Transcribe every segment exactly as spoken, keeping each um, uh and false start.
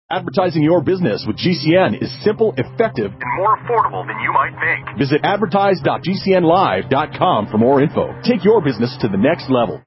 Advertising your business with G C N is simple, effective, and more affordable than you might think. Visit advertise dot g c n live dot com for more info. Take your business to the next level.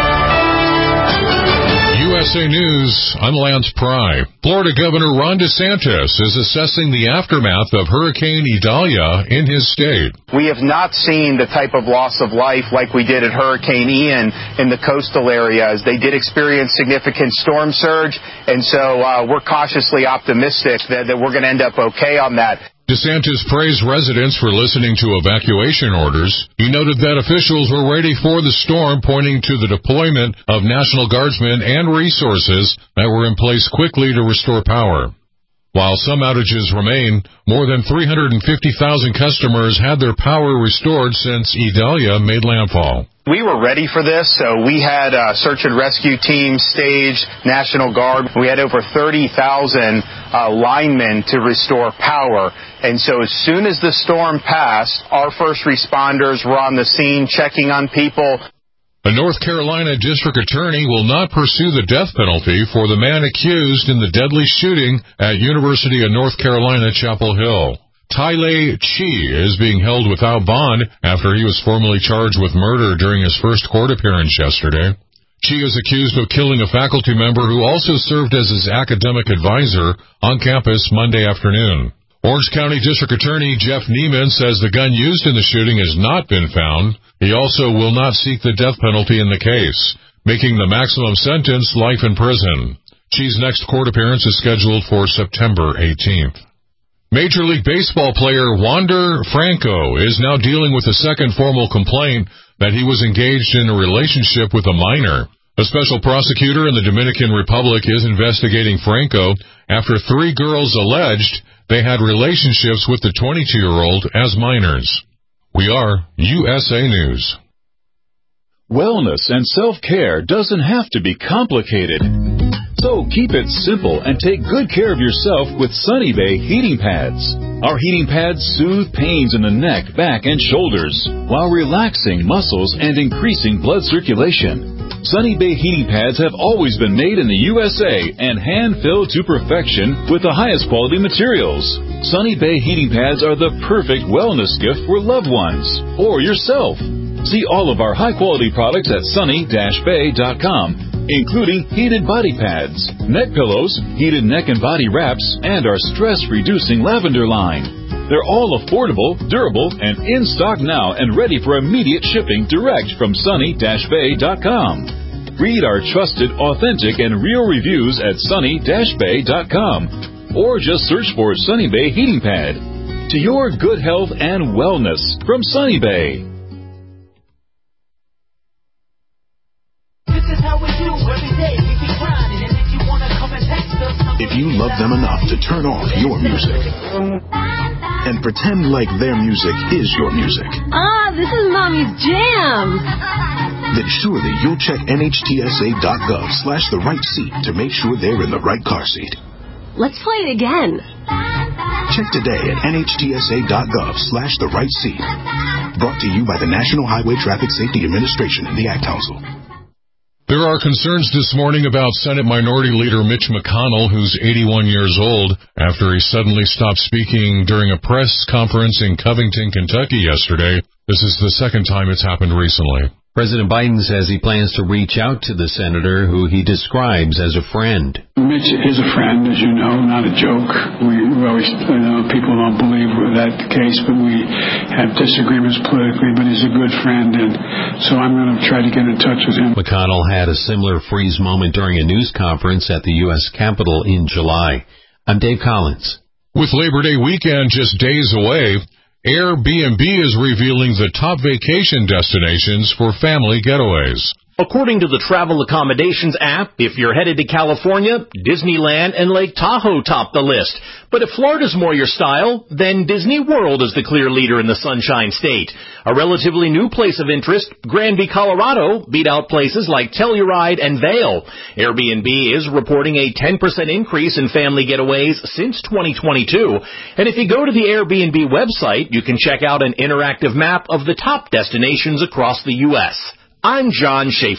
U S A News, I'm Lance Pry. Florida Governor Ron DeSantis is assessing the aftermath of Hurricane Idalia in his state. We have not seen the type of loss of life like we did at Hurricane Ian in the coastal areas. They did experience significant storm surge, and so uh, we're cautiously optimistic that, that we're going to end up okay on that. DeSantis praised residents for listening to evacuation orders. He noted that officials were ready for the storm, pointing to the deployment of National Guardsmen and resources that were in place quickly to restore power. While some outages remain, more than three hundred fifty thousand customers had their power restored since Idalia made landfall. We were ready for this, so we had uh, search and rescue teams staged, National Guard. We had over thirty thousand uh, linemen to restore power. And so as soon as the storm passed, our first responders were on the scene checking on people. A North Carolina district attorney will not pursue the death penalty for the man accused in the deadly shooting at University of North Carolina, Chapel Hill. Tylee Chi is being held without bond after he was formally charged with murder during his first court appearance yesterday. Chi is accused of killing a faculty member who also served as his academic advisor on campus Monday afternoon. Orange County District Attorney Jeff Neiman says the gun used in the shooting has not been found. He also will not seek the death penalty in the case, making the maximum sentence life in prison. Chi's next court appearance is scheduled for September eighteenth. Major League Baseball player Wander Franco is now dealing with a second formal complaint that he was engaged in a relationship with a minor. A special prosecutor in the Dominican Republic is investigating Franco after three girls alleged they had relationships with the twenty-two-year-old as minors. We are U S A News. Wellness and self-care doesn't have to be complicated. So keep it simple and take good care of yourself with Sunny Bay heating pads. Our heating pads soothe pains in the neck, back, and shoulders while relaxing muscles and increasing blood circulation. Sunny Bay heating pads have always been made in the U S A and hand-filled to perfection with the highest quality materials. Sunny Bay heating pads are the perfect wellness gift for loved ones or yourself. See all of our high-quality products at sunny dash bay dot com, including heated body pads, neck pillows, heated neck and body wraps, and our stress-reducing lavender line. They're all affordable, durable, and in stock now and ready for immediate shipping direct from sunny dash bay dot com. Read our trusted, authentic, and real reviews at sunny dash bay dot com or just search for Sunny Bay Heating Pad. To your good health and wellness from Sunny Bay. This is how we do every day. We keep grinding, and if you want to come and text us, if you love them enough to turn off your music and pretend like their music is your music. Ah, this is Mommy's jam. Then surely you'll check N H T S A dot gov slash the right seat to make sure they're in the right car seat. Let's play it again. Check today at N H T S A dot gov slash the right seat. Brought to you by the National Highway Traffic Safety Administration and the Ad Council. There are concerns this morning about Senate Minority Leader Mitch McConnell, who's eighty-one years old, after he suddenly stopped speaking during a press conference in Covington, Kentucky yesterday. This is the second time it's happened recently. President Biden says he plans to reach out to the senator who he describes as a friend. Mitch is a friend, as you know, not a joke. We, we always, you know, people don't believe that's the case, but we have disagreements politically, but he's a good friend, and so I'm going to try to get in touch with him. McConnell had a similar freeze moment during a news conference at the U S Capitol in July. I'm Dave Collins. With Labor Day weekend just days away, Airbnb is revealing the top vacation destinations for family getaways. According to the Travel Accommodations app, if you're headed to California, Disneyland and Lake Tahoe top the list. But if Florida's more your style, then Disney World is the clear leader in the Sunshine State. A relatively new place of interest, Granby, Colorado, beat out places like Telluride and Vail. Airbnb is reporting a ten percent increase in family getaways since twenty twenty-two. And if you go to the Airbnb website, you can check out an interactive map of the top destinations across the U S I'm John Schaefer.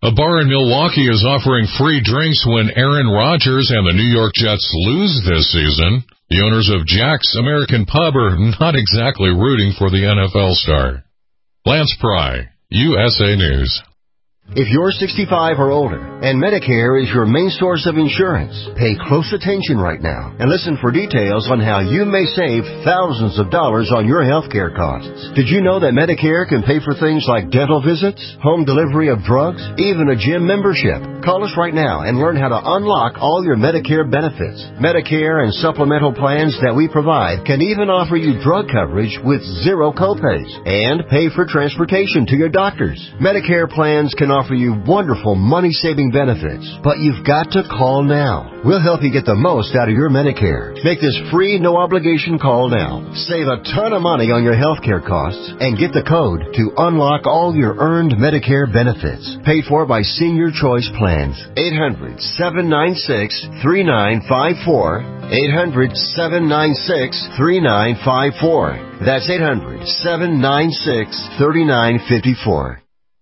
A bar in Milwaukee is offering free drinks when Aaron Rodgers and the New York Jets lose this season. The owners of Jack's American Pub are not exactly rooting for the N F L star. Lance Pry, U S A News. If you're sixty-five or older and Medicare is your main source of insurance, pay close attention right now and listen for details on how you may save thousands of dollars on your health care costs. Did you know that Medicare can pay for things like dental visits, home delivery of drugs, even a gym membership? Call us right now and learn how to unlock all your Medicare benefits. Medicare and supplemental plans that we provide can even offer you drug coverage with zero copays and pay for transportation to your doctors. Medicare plans can offer you wonderful money-saving benefits, but you've got to call now. We'll help you get the most out of your Medicare. Make this free, no-obligation call now. Save a ton of money on your health care costs and get the code to unlock all your earned Medicare benefits. Paid for by Senior Choice Plans. eight hundred, seven nine six, three nine five four. eight hundred, seven nine six, three nine five four. That's eight hundred, seven nine six, three nine five four.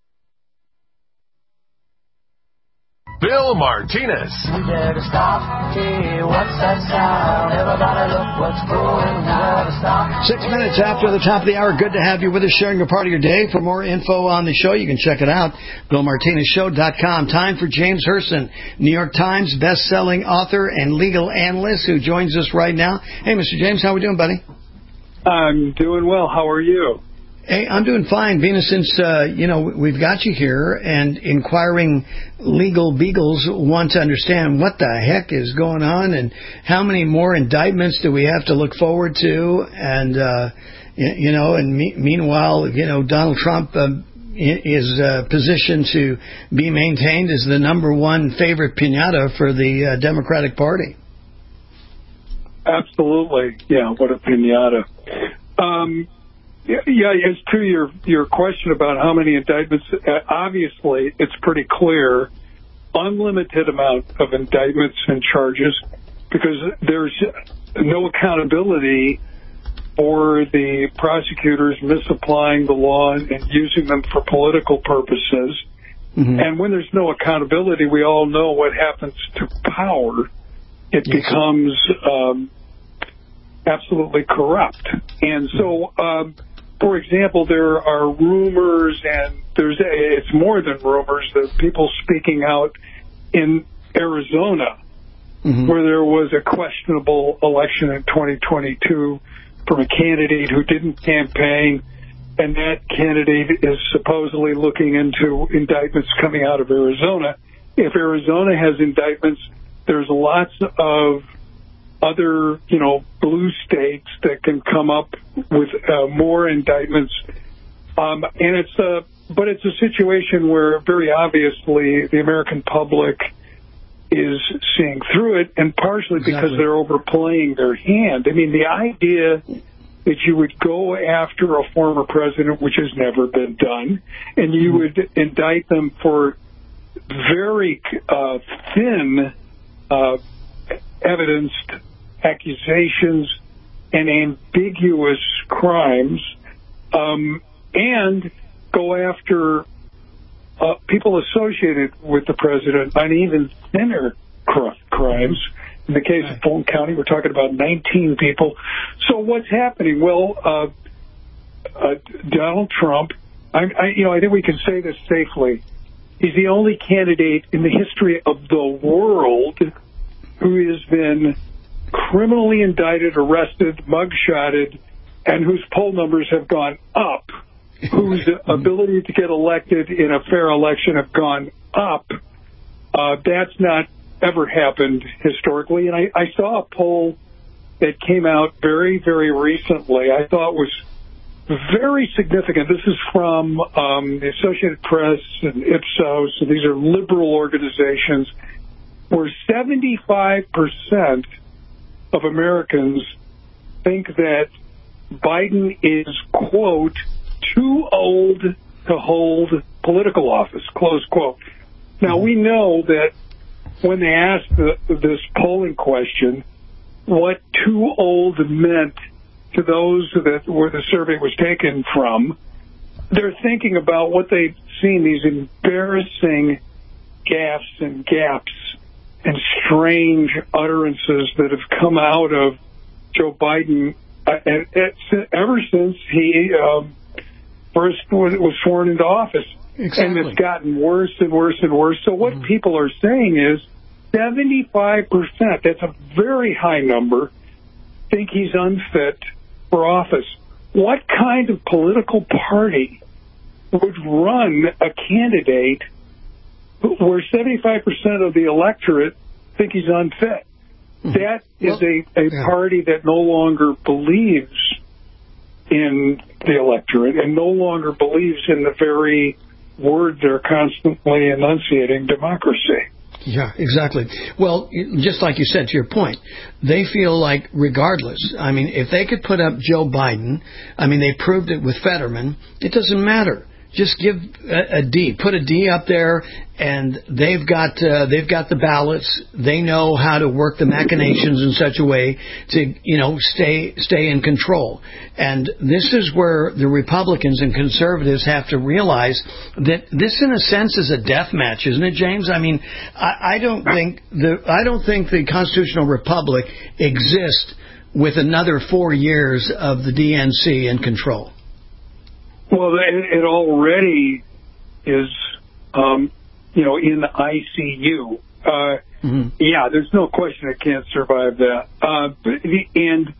Bill Martinez. We better stop. Hey, what's that sound? Everybody look what's going on. Stop. Six minutes after the top of the hour. Good to have you with us, sharing a part of your day. For more info on the show, you can check it out, bill martinez show dot com. Time for James Herson, New York Times best-selling author and legal analyst, who joins us right now. Hey, Mister James, how we doing, buddy? I'm doing well. How are you? Hey, I'm doing fine, Venus, since, uh, you know, we've got you here, and inquiring legal beagles want to understand what the heck is going on and how many more indictments do we have to look forward to. And, uh, you know, and me- meanwhile, you know, Donald Trump uh, is uh, positioned to be maintained as the number one favorite piñata for the uh, Democratic Party. Absolutely. Yeah, what a piñata. Um Yeah, as to your, your question about how many indictments, uh, obviously it's pretty clear, unlimited amount of indictments and charges, because there's no accountability for the prosecutors misapplying the law and using them for political purposes. Mm-hmm. And when there's no accountability, we all know what happens to power. It yes. becomes um, absolutely corrupt. And so... Um, For example, there are rumors, and there's it's more than rumors, there's people speaking out in Arizona, mm-hmm. where there was a questionable election in twenty twenty-two from a candidate who didn't campaign, and that candidate is supposedly looking into indictments coming out of Arizona. If Arizona has indictments, there's lots of other, you know, blue states that can come up with uh, more indictments. Um, and it's a, but it's a situation where very obviously the American public is seeing through it, and partially exactly. because they're overplaying their hand. I mean, the idea that you would go after a former president, which has never been done, and you would indict them for very uh, thin uh, evidenced accusations and ambiguous crimes, um, and go after uh, people associated with the president on even thinner cr- crimes. In the case of Fulton County, we're talking about nineteen people. So what's happening? Well, uh, uh, Donald Trump, I, I, you know, I think we can say this safely. He's the only candidate in the history of the world who has been criminally indicted, arrested, mugshotted, and whose poll numbers have gone up, whose ability to get elected in a fair election have gone up. Uh, that's not ever happened historically. And I, I saw a poll that came out very, very recently I thought was very significant. This is from um, the Associated Press and Ipsos, and these are liberal organizations, where seventy-five percent of Americans think that Biden is, quote, too old to hold political office, close quote. Now, we know that when they asked the, this polling question, what too old meant to those that where the survey was taken from, they're thinking about what they've seen, these embarrassing gaffes and gaps and strange utterances that have come out of Joe Biden uh, and, and, ever since he um, first was sworn into office. Exactly. And it's gotten worse and worse and worse. So what mm-hmm. people are saying is seventy-five percent, that's a very high number, think he's unfit for office. What kind of political party would run a candidate where seventy-five percent of the electorate think he's unfit? Mm-hmm. That is well, a, a yeah. party that no longer believes in the electorate and no longer believes in the very words they're constantly enunciating, democracy. Yeah, exactly. Well, just like you said, to your point, they feel like regardless, I mean, if they could put up Joe Biden, I mean, they proved it with Fetterman, it doesn't matter. Just give a, a D, put a D up there, and they've got uh, they've got the ballots. They know how to work the machinations in such a way to, you know, stay stay in control. And this is where the Republicans and conservatives have to realize that this, in a sense, is a death match, isn't it, James? I mean, I, I don't think the I don't think the constitutional republic exists with another four years of the D N C in control. Well, it, it already is, um, you know, in the I C U. Uh, mm-hmm. Yeah, there's no question it can't survive that. Uh, and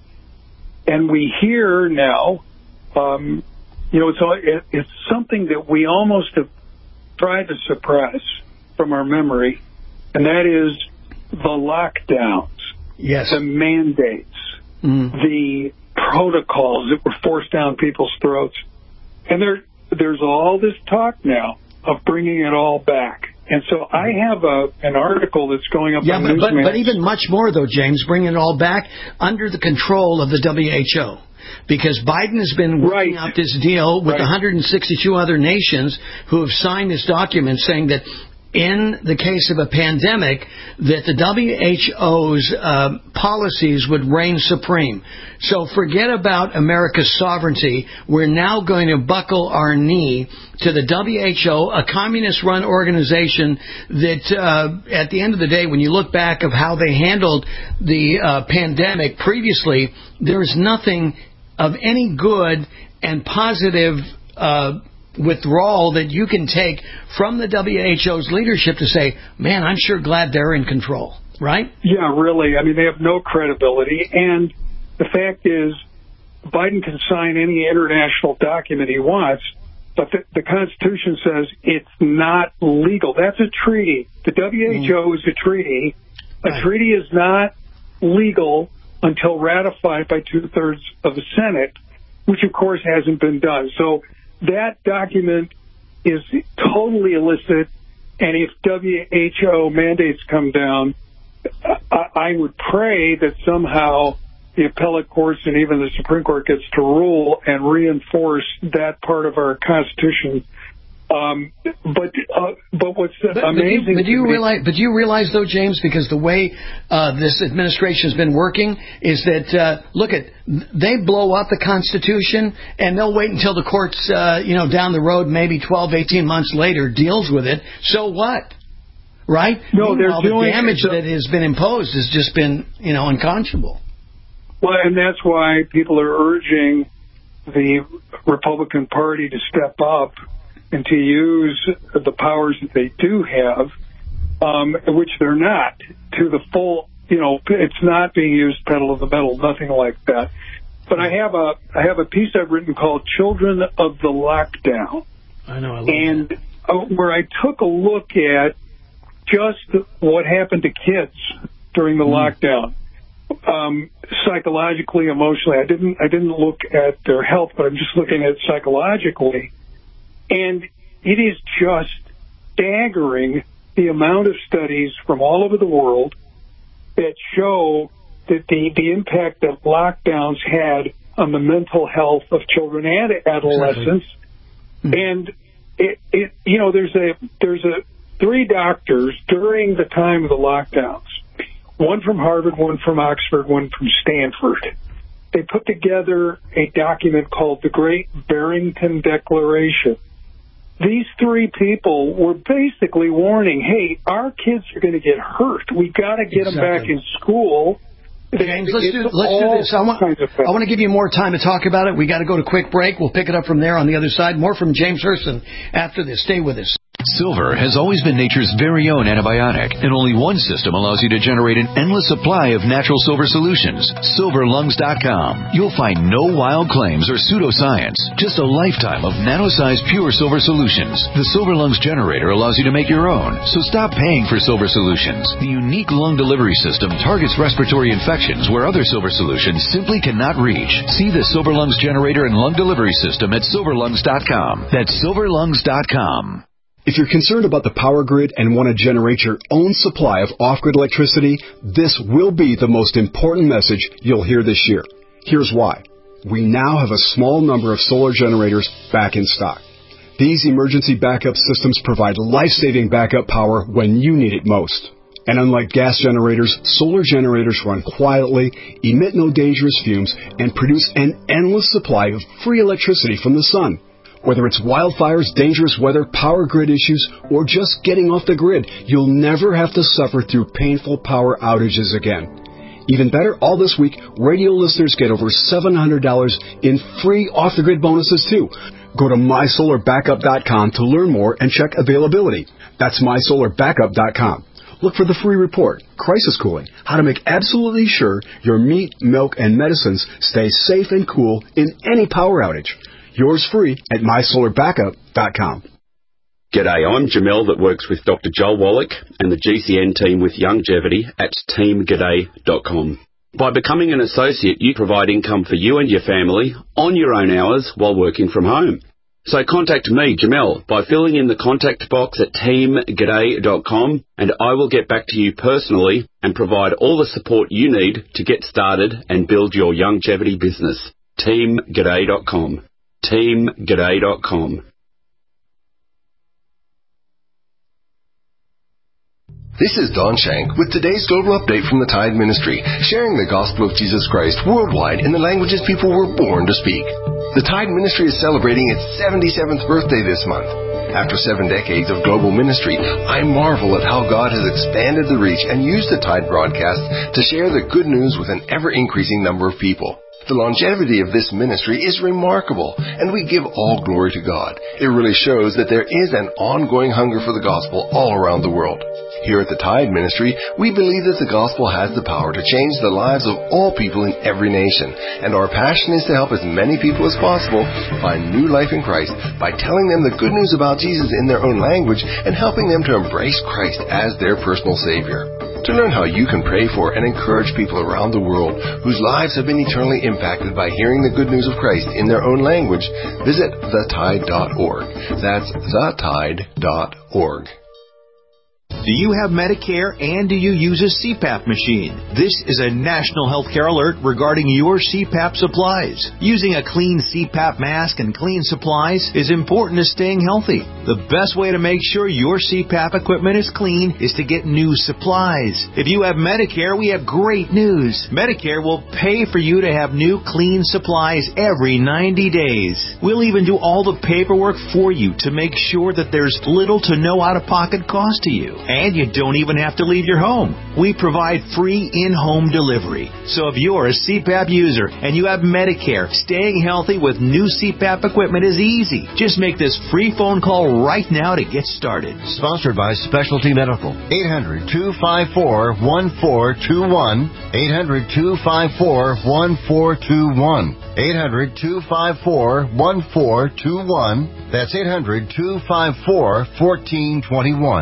and we hear now, um, you know, it's it, it's something that we almost have tried to suppress from our memory, and that is the lockdowns, yes, the mandates, mm-hmm. the protocols that were forced down people's throats. And there, there's all this talk now of bringing it all back. And so I have a an article that's going up yeah, on but, Newsmax. But, but even much more, though, James, bringing it all back under the control of the W H O. Because Biden has been working right. out this deal with right. one hundred sixty-two other nations who have signed this document saying that in the case of a pandemic, that the W H O's uh, policies would reign supreme. So forget about America's sovereignty. We're now going to buckle our knee to the W H O, a communist-run organization that, uh, at the end of the day, when you look back of how they handled the uh, pandemic previously, there's nothing of any good and positive uh withdrawal that you can take from the W H O's leadership to say, man, I'm sure glad they're in control, right? Yeah, really. I mean, they have no credibility. And the fact is, Biden can sign any international document he wants, but the, the Constitution says it's not legal. That's a treaty. The W H O mm. is a treaty. A right. treaty is not legal until ratified by two-thirds of the Senate, which, of course, hasn't been done. So that document is totally illicit, and if W H O mandates come down, I, I would pray that somehow the appellate courts and even the Supreme Court gets to rule and reinforce that part of our Constitution. Um, but uh, but what's but, amazing? But do you, but do you realize? But do you realize, though, James, because the way uh, this administration has been working is that uh, look at they blow up the Constitution and they'll wait until the courts, uh, you know, down the road, maybe twelve, eighteen months later, deals with it. So what? Right? No, Meanwhile, they're doing the damage the, that has been imposed has just been, you know, unconscionable. Well, and that's why people are urging the Republican Party to step up and to use the powers that they do have, um, which they're not, to the full, you know, it's not being used pedal to the metal, nothing like that. But I have a I have a piece I've written called Children of the Lockdown. I know, I love and that. Uh, where I took a look at just what happened to kids during the mm. lockdown. Um, psychologically, emotionally. I didn't I didn't look at their health, but I'm just looking at psychologically. And it is just staggering the amount of studies from all over the world that show that the, the impact that lockdowns had on the mental health of children and adolescents. Exactly. And it, it, you know, there's a there's a three doctors during the time of the lockdowns, one from Harvard, one from Oxford, one from Stanford. They put together a document called the Great Barrington Declaration. these three people were basically warning, hey, our kids are going to get hurt. We got to get exactly. them back in school. James, let's do, let's do this. I want, I want to give you more time to talk about it. We got to go to quick break. We'll pick it up from there on the other side. More from James Herson after this. Stay with us. Silver has always been nature's very own antibiotic, and only one system allows you to generate an endless supply of natural silver solutions. silver lungs dot com. You'll find no wild claims or pseudoscience, just a lifetime of nano-sized pure silver solutions. The Silver Lungs generator allows you to make your own, so stop paying for silver solutions. The unique lung delivery system targets respiratory infections where other silver solutions simply cannot reach. See the Silver Lungs generator and lung delivery system at silver lungs dot com. That's silver lungs dot com. If you're concerned about the power grid and want to generate your own supply of off-grid electricity, this will be the most important message you'll hear this year. Here's why. We now have a small number of solar generators back in stock. These emergency backup systems provide life-saving backup power when you need it most. And unlike gas generators, solar generators run quietly, emit no dangerous fumes, and produce an endless supply of free electricity from the sun. Whether it's wildfires, dangerous weather, power grid issues, or just getting off the grid, you'll never have to suffer through painful power outages again. Even better, all this week, radio listeners get over seven hundred dollars in free off-the-grid bonuses, too. Go to my solar backup dot com to learn more and check availability. That's my solar backup dot com. Look for the free report, Crisis Cooling, how to make absolutely sure your meat, milk, and medicines stay safe and cool in any power outage. Yours free at my solar backup dot com. G'day, I'm Jamel that works with Doctor Joel Wallach and the G C N team with Longevity at team g'day dot com. By becoming an associate, you provide income for you and your family on your own hours while working from home. So contact me, Jamel, by filling in the contact box at team g'day dot com, and I will get back to you personally and provide all the support you need to get started and build your longevity business. team g'day dot com. team g'day dot com. This is Don Shank with today's global update from the Tide Ministry, sharing the gospel of Jesus Christ worldwide in the languages people were born to speak. The Tide Ministry is celebrating its seventy-seventh birthday this month. After seven decades of global ministry, I marvel at how God has expanded the reach and used the Tide broadcast to share the good news with an ever-increasing number of people. The longevity of this ministry is remarkable, and we give all glory to God. It really shows that there is an ongoing hunger for the gospel all around the world. Here at the Tide Ministry, we believe that the gospel has the power to change the lives of all people in every nation, and our passion is to help as many people as possible find new life in Christ by telling them the good news about Jesus in their own language and helping them to embrace Christ as their personal Savior. To learn how you can pray for and encourage people around the world whose lives have been eternally impacted by hearing the good news of Christ in their own language, visit the tide dot org. That's the tide dot org. Do you have Medicare and do you use a C PAP machine? This is a national healthcare alert regarding your C PAP supplies. Using a clean C PAP mask and clean supplies is important to staying healthy. The best way to make sure your C PAP equipment is clean is to get new supplies. If you have Medicare, we have great news. Medicare will pay for you to have new clean supplies every ninety days. We'll even do all the paperwork for you to make sure that there's little to no out-of-pocket cost to you. And you don't even have to leave your home. We provide free in-home delivery. So if you're a C PAP user and you have Medicare, staying healthy with new C PAP equipment is easy. Just make this free phone call right now to get started. Sponsored by Specialty Medical. eight hundred, two five four, one four two one. eight hundred, two five four, one four two one. eight hundred, two five four, one four two one. That's eight hundred, two five four, one four two one.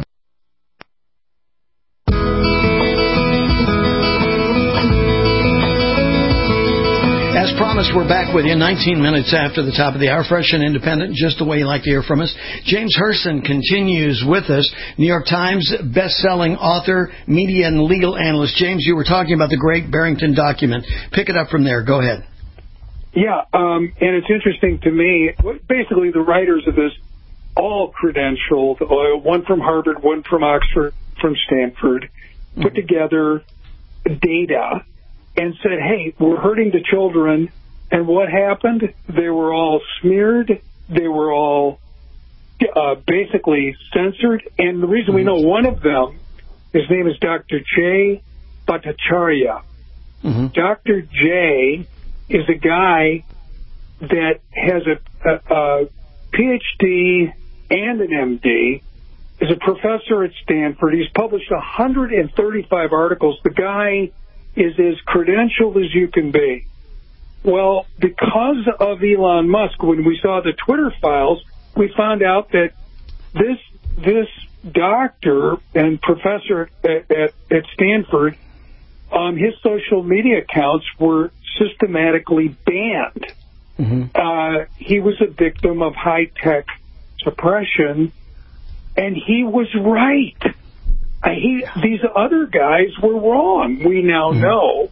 As promised, we're back with you nineteen minutes after the top of the hour, fresh and independent, just the way you like to hear from us. James Herson continues with us, New York Times best-selling author, media and legal analyst. James, you were talking about the Great Barrington Document. Pick it up from there. Go ahead. Yeah, um, and it's interesting to me, basically the writers of this, all credentialed, uh, one from Harvard, one from Oxford, from Stanford, put together data and said, hey, we're hurting the children. And what happened? They were all smeared. They were all uh, basically censored. And the reason we know one of them, his name is Doctor Jay Bhattacharya. Mm-hmm. Doctor J is a guy that has a, a, a P H D and an M D, is a professor at Stanford. He's published one hundred thirty-five articles. The guy is as credentialed as you can be. Well, because of Elon Musk, when we saw the Twitter files, we found out that this this doctor and professor at, at, at Stanford, um, his social media accounts were systematically banned. Mm-hmm. Uh, he was a victim of high-tech suppression, and he was right. Uh, he, these other guys were wrong, we now mm-hmm. know.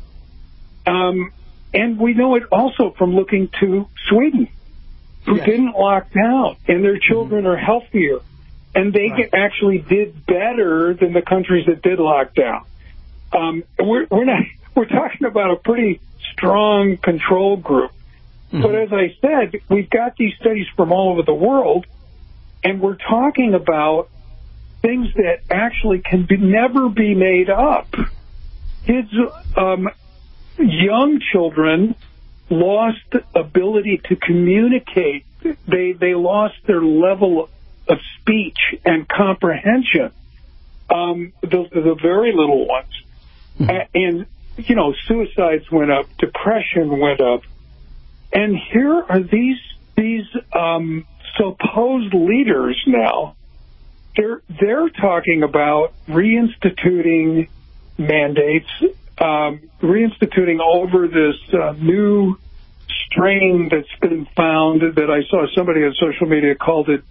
Um, and we know it also from looking to Sweden, who yes. didn't lock down, and their children mm-hmm. are healthier. And they right. actually did better than the countries that did lock down. Um, we're, we're not. We're talking about a pretty strong control group. Mm-hmm. But as I said, we've got these studies from all over the world, and we're talking about things that actually can be, never be made up. Kids, um, young children lost ability to communicate. They they lost their level of speech and comprehension. Um, the, the very little ones. Mm-hmm. And, you know, suicides went up, depression went up. And here are these these um, supposed leaders now. They're they're talking about reinstituting mandates, um, reinstituting over this uh, new strain that's been found that I saw somebody on social media called it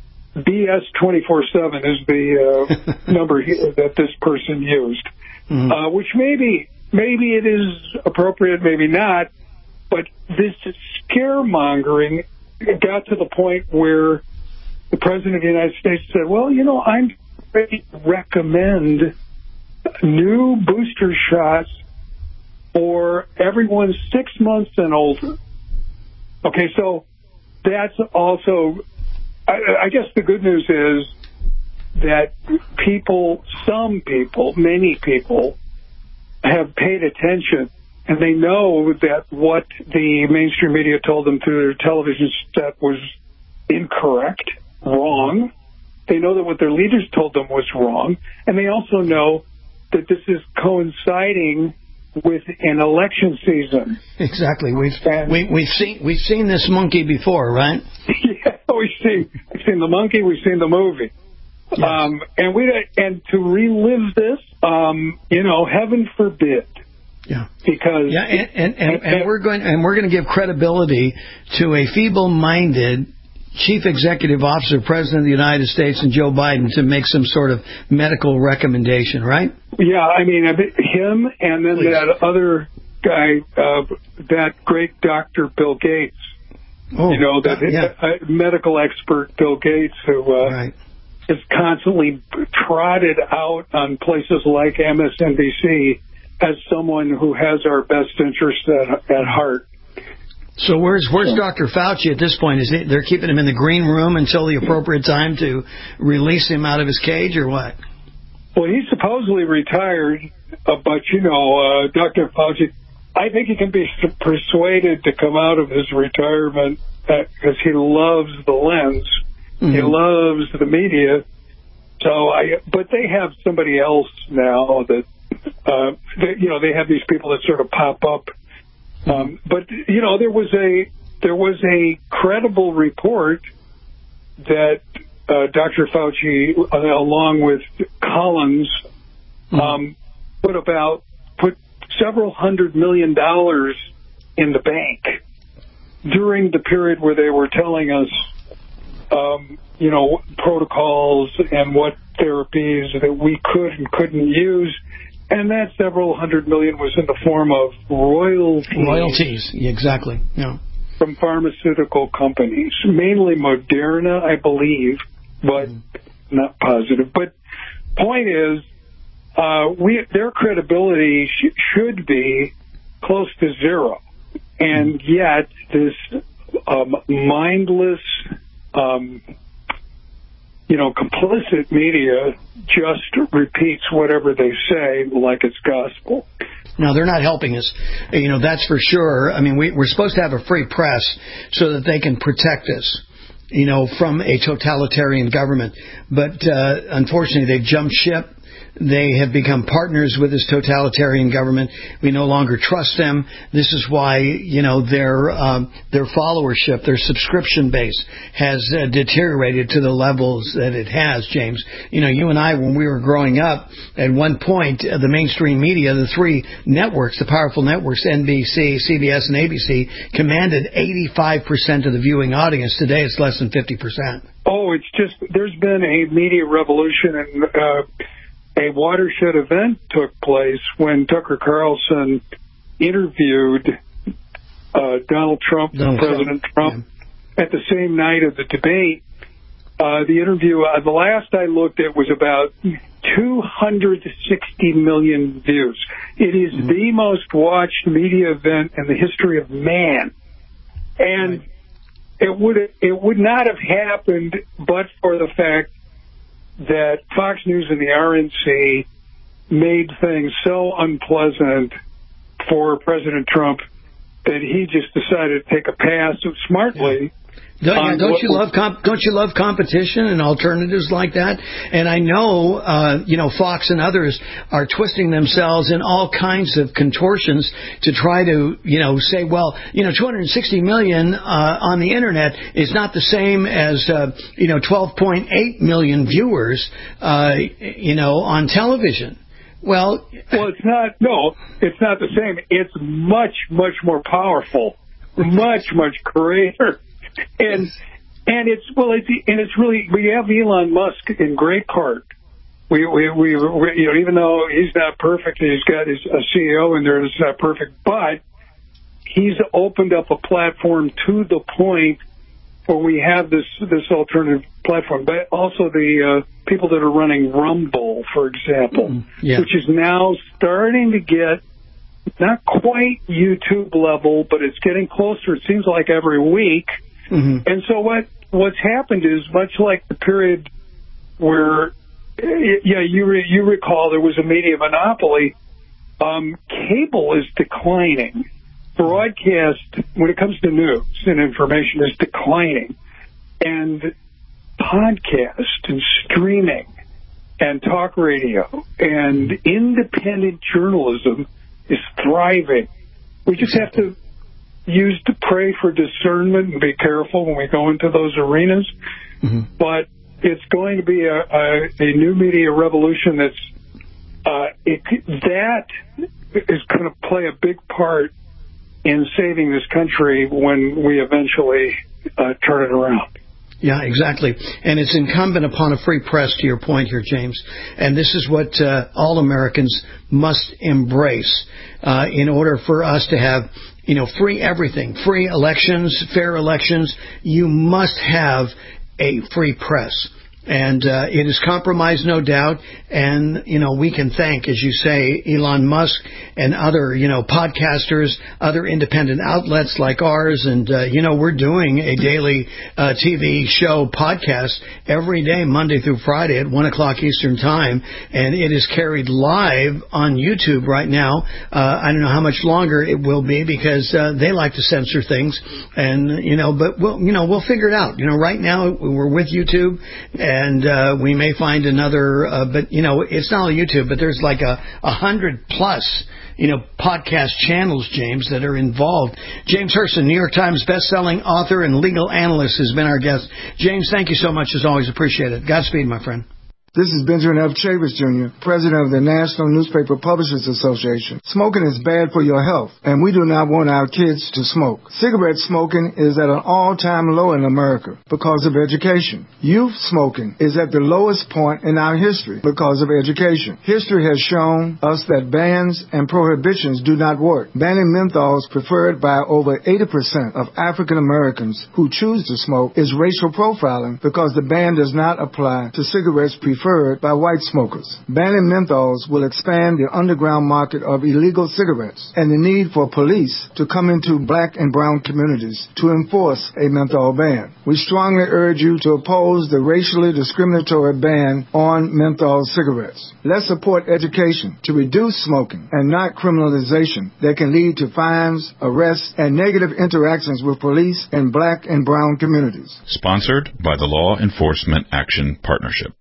B S twenty-four seven is the uh, number here that this person used, mm-hmm. uh, which maybe maybe it is appropriate, maybe not. But this scaremongering got to the point where the President of the United States said, well, you know, I'm ready to recommend new booster shots for everyone six months and older. Okay, so that's also, I, I guess the good news is that people, some people, many people have paid attention. And they know that what the mainstream media told them through their television set was incorrect, wrong. They know that what their leaders told them was wrong. And they also know that this is coinciding with an election season. Exactly. We've we, we've seen we've seen this monkey before, right? Yeah, we've seen we've seen the monkey. We've seen the movie. Yes. Um, and we and to relive this, um, you know, heaven forbid. Yeah, because yeah, and and, and, and we're going and we're going to give credibility to a feeble-minded chief executive officer, President of the United States, and Joe Biden to make some sort of medical recommendation, right? Yeah, I mean him, and then Please. that other guy, uh, that great Doctor Bill Gates. Oh, you know, that yeah. uh, medical expert Bill Gates, who uh, right. is constantly trotted out on places like M S N B C. As someone who has our best interest at, at heart. So where's where's Doctor Fauci at this point? Is he, they're keeping him in the green room until the appropriate time to release him out of his cage, or what? Well, he's supposedly retired, uh, but you know, uh, Doctor Fauci, I think he can be persuaded to come out of his retirement because he loves the lens, mm-hmm. he loves the media. So I, but they have somebody else now that. Uh, they, you know, they have these people that sort of pop up. Um, but, you know, there was a there was a credible report that uh, Doctor Fauci, uh, along with Collins, um, put about put several hundred million dollars in the bank during the period where they were telling us, um, you know, protocols and what therapies that we could and couldn't use. And that several hundred million was in the form of royalties. Royalties, exactly. Yeah. From pharmaceutical companies, mainly Moderna, I believe, but mm. not positive. But point is, uh, we their credibility sh- should be close to zero, and mm. yet this um, mindless um, you know, complicit media just repeats whatever they say like it's gospel. Now, they're not helping us. You know, that's for sure. I mean, we, we're supposed to have a free press so that they can protect us, you know, from a totalitarian government. But uh, unfortunately, they've jumped ship. They have become partners with this totalitarian government. We no longer trust them. This is why, you know, their um, their followership, their subscription base has uh, deteriorated to the levels that it has, James. You know, you and I, when we were growing up, at one point, uh, the mainstream media, the three networks, the powerful networks, N B C, C B S, and A B C, commanded eighty-five percent of the viewing audience. Today, it's less than fifty percent. Oh, it's just, there's been a media revolution, and uh, a watershed event took place when Tucker Carlson interviewed uh, Donald Trump, Donald President Trump, Trump, yeah. at the same night of the debate. Uh, the interview, uh, the last I looked at, was about two hundred sixty million views. It is mm-hmm. the most watched media event in the history of man. And right. it would it would not have happened but for the fact that Fox News and the R N C made things so unpleasant for President Trump that he just decided to take a pass smartly. Yeah. Don't, yeah, don't you love comp- don't you love competition and alternatives like that? And I know, uh, you know, Fox and others are twisting themselves in all kinds of contortions to try to, you know, say, well, you know, two hundred sixty million uh, on the internet is not the same as, uh, you know, twelve point eight million viewers, uh, you know, on television. Well, well, it's not. No, it's not the same. It's much, much more powerful, much, much greater. And and it's well, it's and it's really, we have Elon Musk in great part. We we we, we you know, even though he's not perfect, he's got his a C E O in there that's not perfect, but he's opened up a platform to the point where we have this this alternative platform. But also the uh, people that are running Rumble, for example, mm, yeah. which is now starting to get not quite YouTube level, but it's getting closer. It seems like every week. Mm-hmm. And so what what's happened is, much like the period where, yeah, you re, you recall there was a media monopoly, um, cable is declining. Broadcast, when it comes to news and information, is declining. And podcast and streaming and talk radio and independent journalism is thriving. We just have to use to pray for discernment and be careful when we go into those arenas. Mm-hmm. But it's going to be a, a, a new media revolution that's uh, it, that is going to play a big part in saving this country when we eventually uh, turn it around. Yeah, exactly. And it's incumbent upon a free press, to your point here, James. And this is what uh, all Americans must embrace uh, in order for us to have, you know, free everything, free elections, fair elections. You must have a free press. And uh, it is compromised, no doubt. And, you know, we can thank, as you say, Elon Musk and other, you know, podcasters, other independent outlets like ours. And, uh, you know, we're doing a daily uh, T V show podcast every day, Monday through Friday at one o'clock Eastern Time. And it is carried live on YouTube right now. Uh, I don't know how much longer it will be because uh, they like to censor things. And, you know, but, we'll, you know, we'll figure it out. You know, right now we're with YouTube. And uh, we may find another, uh, but, you know, it's not only YouTube, but there's like a, a hundred plus, you know, podcast channels, James, that are involved. James Hurston, New York Times bestselling author and legal analyst, has been our guest. James, thank you so much, as always. Appreciate it. Godspeed, my friend. This is Benjamin F. Chavis, Junior, president of the National Newspaper Publishers Association. Smoking is bad for your health, and we do not want our kids to smoke. Cigarette smoking is at an all-time low in America because of education. Youth smoking is at the lowest point in our history because of education. History has shown us that bans and prohibitions do not work. Banning menthols preferred by over eighty percent of African Americans who choose to smoke is racial profiling because the ban does not apply to cigarettes preferred preferred by white smokers. Banning menthols will expand the underground market of illegal cigarettes and the need for police to come into black and brown communities to enforce a menthol ban. We strongly urge you to oppose the racially discriminatory ban on menthol cigarettes. Let's support education to reduce smoking and not criminalization that can lead to fines, arrests, and negative interactions with police in black and brown communities. Sponsored by the Law Enforcement Action Partnership.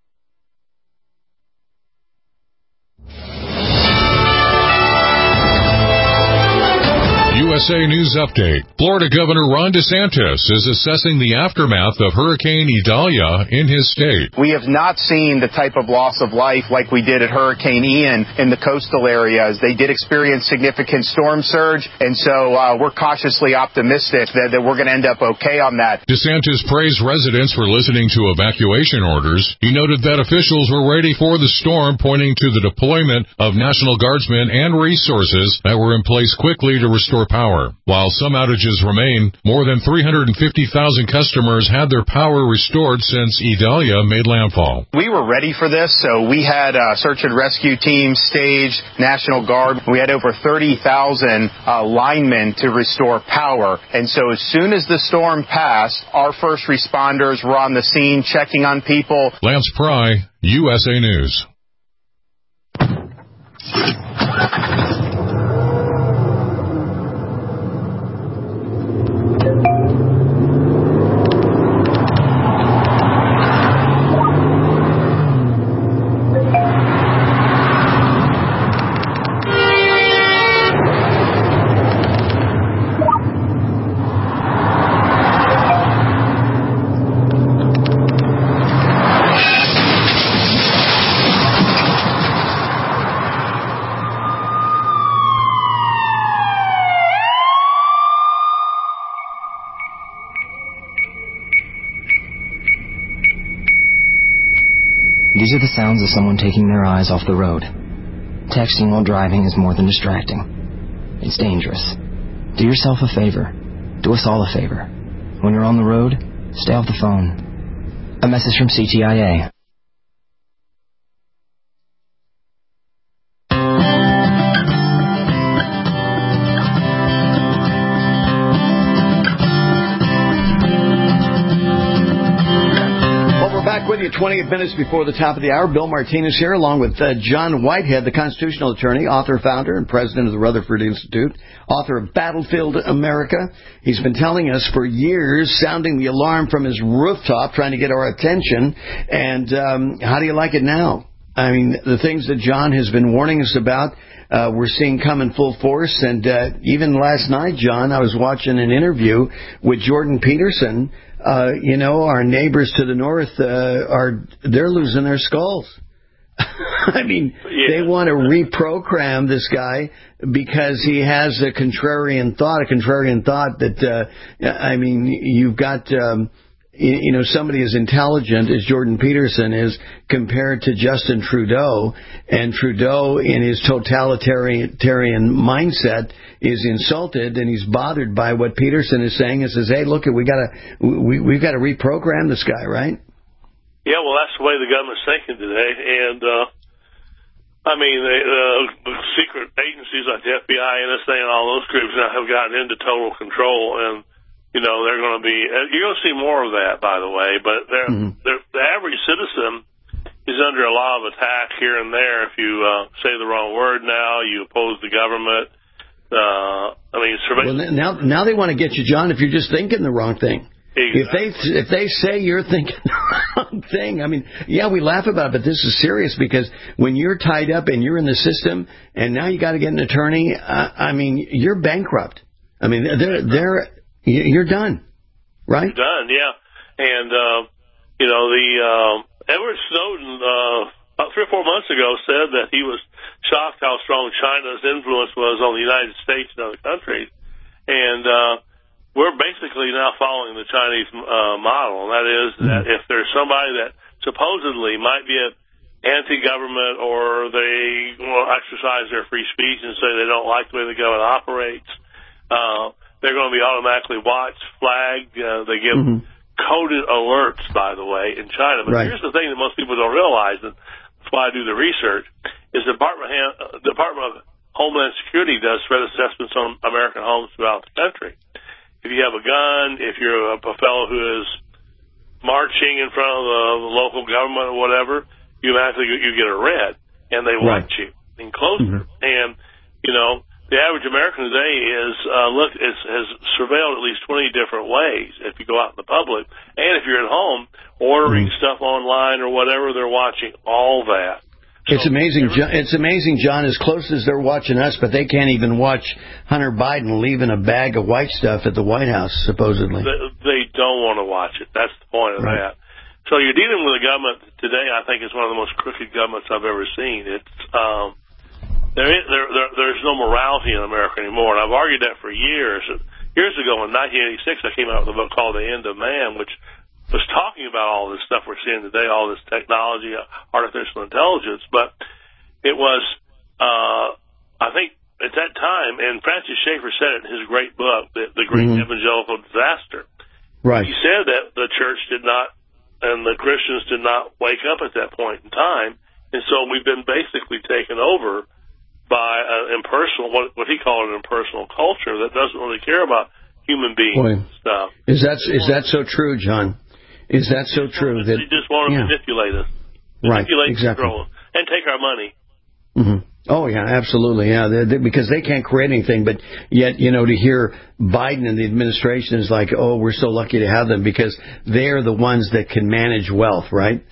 U S A News Update. Florida Governor Ron DeSantis is assessing the aftermath of Hurricane Idalia in his state. We have not seen the type of loss of life like we did at Hurricane Ian in the coastal areas. They did experience significant storm surge, and so uh, we're cautiously optimistic that, that we're going to end up okay on that. DeSantis praised residents for listening to evacuation orders. He noted that officials were ready for the storm, pointing to the deployment of National Guardsmen and resources that were in place quickly to restore power. While some outages remain, more than three hundred fifty thousand customers had their power restored since Idalia made landfall. We were ready for this, so we had uh, search and rescue teams staged, National Guard. We had over thirty thousand uh, linemen to restore power. And so as soon as the storm passed, our first responders were on the scene checking on people. Lance Pry, U S A News. These are the sounds of someone taking their eyes off the road. Texting while driving is more than distracting. It's dangerous. Do yourself a favor. Do us all a favor. When you're on the road, stay off the phone. A message from C T I A. twenty minutes before the top of the hour, Bill Martinez here, along with uh, John Whitehead, the constitutional attorney, author, founder, and president of the Rutherford Institute, author of Battlefield America. He's been telling us for years, sounding the alarm from his rooftop, trying to get our attention. And um, how do you like it now? I mean, the things that John has been warning us about, uh, we're seeing come in full force. And uh, even last night, John, I was watching an interview with Jordan Peterson. Uh, you know, our neighbors to the north uh, are they're losing their skulls. I mean, yeah. They want to reprogram this guy because he has a contrarian thought, a contrarian thought that, uh, I mean, you've got, um, you, you know, somebody as intelligent as Jordan Peterson is compared to Justin Trudeau, and Trudeau in his totalitarian mindset is insulted, and he's bothered by what Peterson is saying and says, hey, look, we gotta, we, we've got to reprogram this guy, right? Yeah, well, that's the way the government's thinking today. And, uh, I mean, the uh, secret agencies like the F B I, N S A, and all those groups now have gotten into total control. And, you know, they're going to be, you're going to see more of that, by the way. But they're, mm-hmm. they're, the average citizen is under a lot of attack here and there. If you uh, say the wrong word now, you oppose the government. Uh, I mean, well, now, now they want to get you, John, if you're just thinking the wrong thing. Exactly. If they if they say you're thinking the wrong thing, I mean, yeah, we laugh about it, but this is serious because when you're tied up and you're in the system, and now you got to get an attorney, uh, I mean, you're bankrupt. I mean, they're they're you're done, right? You're done, yeah. And uh, you know, the uh, Edward Snowden uh, about three or four months ago said that he was shocked how strong China's influence was on the United States and other countries. And uh, we're basically now following the Chinese uh, model. And that is that if there's somebody that supposedly might be an anti-government or they will exercise their free speech and say they don't like the way the government operates, uh, they're going to be automatically watched, flagged. Uh, they give mm-hmm. coded alerts, by the way, in China. But right. here's the thing that most people don't realize, and that's why I do the research, is the Department of, Department of Homeland Security does threat assessments on American homes throughout the country. If you have a gun, if you're a, a fellow who is marching in front of the, the local government or whatever, you automatically you get a red, and they right. watch you in closer. Mm-hmm. And, you know, the average American today is uh, look is, has surveilled at least twenty different ways. If you go out in the public, and if you're at home ordering mm-hmm. stuff online or whatever, they're watching all that. It's amazing. John, it's amazing, John. As close as they're watching us, but they can't even watch Hunter Biden leaving a bag of white stuff at the White House, supposedly. They, they don't want to watch it. That's the point of right. that. So you're dealing with a government today. I think is one of the most crooked governments I've ever seen. It's um, there, is, there, there there's no morality in America anymore, and I've argued that for years. Years ago, in nineteen eighty-six, I came out with a book called The End of Man, which was talking about all this stuff we're seeing today, all this technology, artificial intelligence, but it was, uh, I think at that time, and Francis Schaeffer said it in his great book, The, the Great mm-hmm. Evangelical Disaster. Right. He said that the church did not, and the Christians did not wake up at that point in time, and so we've been basically taken over by an impersonal, what, what he called an impersonal culture that doesn't really care about human beings Boy. and stuff. Is that, is that so true, John? Is that so true? They that just want to yeah. manipulate us. Right, Manipulate, exactly. control, and take our money. Mm-hmm. Oh, yeah, absolutely, yeah, they, they, because they can't create anything, but yet, you know, to hear Biden and the administration is like, oh, we're so lucky to have them because they're the ones that can manage wealth, right?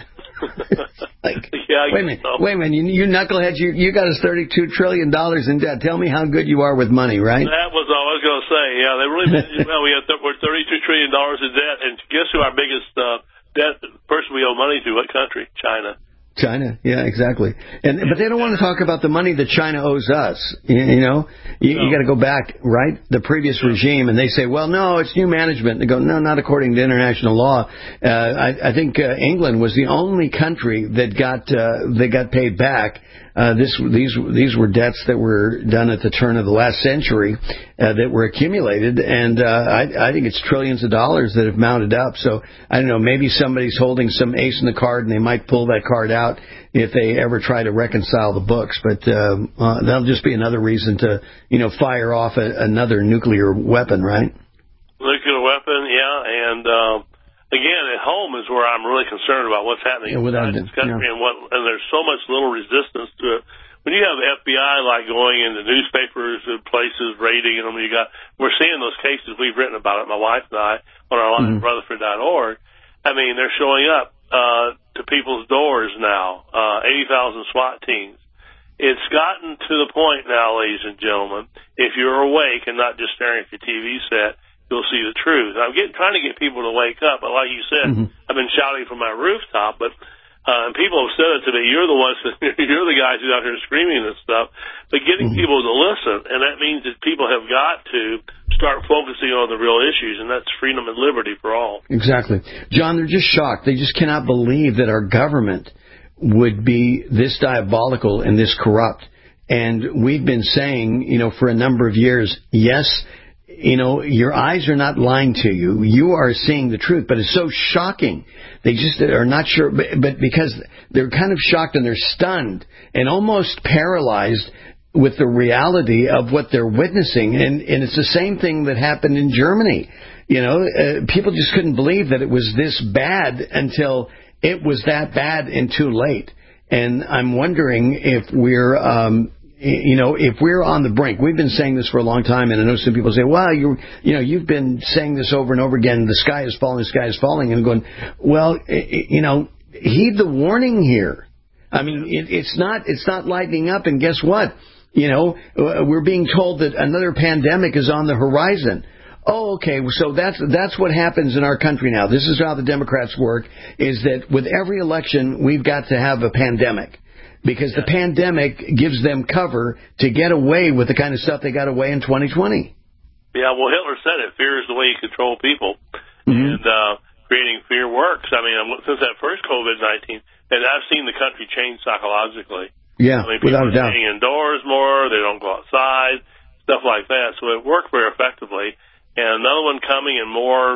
like, yeah, wait a minute, so. wait a minute, you, you knuckleheads, you, you got us thirty-two trillion dollars in debt. Tell me how good you are with money, right? That was all I was going to say. Yeah, they really managed well. We have th- we're thirty-two trillion dollars in debt, and guess who our biggest uh, debt person we owe money to? What country? China. China, yeah, exactly. And but they don't want to talk about the money that China owes us. You, you know, you, no. you got to go back, right? The previous yeah. regime, and they say, well, no, it's new management. They go, no, not according to international law. Uh, I, I think uh, England was the only country that got uh, that got paid back. Uh, this, these, these were debts that were done at the turn of the last century uh, that were accumulated, and uh, I, I think it's trillions of dollars that have mounted up. So I don't know, maybe somebody's holding some ace in the card, and they might pull that card out if they ever try to reconcile the books. But uh, uh, that'll just be another reason to, you know, fire off a, another nuclear weapon, right? Nuclear weapon, yeah, and. Uh Again, at home is where I'm really concerned about what's happening yeah, in this country, yeah. and what and there's so much little resistance to it. When you have the F B I like going into newspapers and places raiding them, you got we're seeing those cases we've written about it, my wife and I, on our line mm-hmm. Rutherford dot org. I mean, they're showing up uh, to people's doors now. Uh, eighty thousand SWAT teams. It's gotten to the point now, ladies and gentlemen, if you're awake and not just staring at your T V set, you'll see the truth. I'm getting, trying to get people to wake up, but like you said, mm-hmm. I've been shouting from my rooftop, but uh, people have said it to me, you're the ones, that, you're the guys who's out here screaming this stuff, but getting mm-hmm. people to listen, and that means that people have got to start focusing on the real issues, and that's freedom and liberty for all. Exactly. John, they're just shocked. They just cannot believe that our government would be this diabolical and this corrupt. And we've been saying, you know, for a number of years, yes, you know, your eyes are not lying to you. You are seeing the truth, but it's so shocking. They just are not sure, but, but because they're kind of shocked and they're stunned and almost paralyzed with the reality of what they're witnessing. And, and it's the same thing that happened in Germany. You know, uh, people just couldn't believe that it was this bad until it was that bad and too late. And I'm wondering if we're, um, you know, if we're on the brink, we've been saying this for a long time, and I know some people say, well, you you know, you've been saying this over and over again, the sky is falling, the sky is falling, and I'm going, well, you know, heed the warning here. I mean, it, it's not it's not lightening up, and guess what? You know, we're being told that another pandemic is on the horizon. Oh, okay, so that's that's what happens in our country now. This is how the Democrats work, is that with every election, we've got to have a pandemic. Because the pandemic gives them cover to get away with the kind of stuff they got away in twenty twenty. Yeah, well, Hitler said it. Fear is the way you control people. Mm-hmm. And uh, creating fear works. I mean, since that first COVID nineteen, and I've seen the country change psychologically. Yeah, I mean, people without a are doubt. staying indoors more. They don't go outside, stuff like that. So it worked very effectively. And another one coming and more,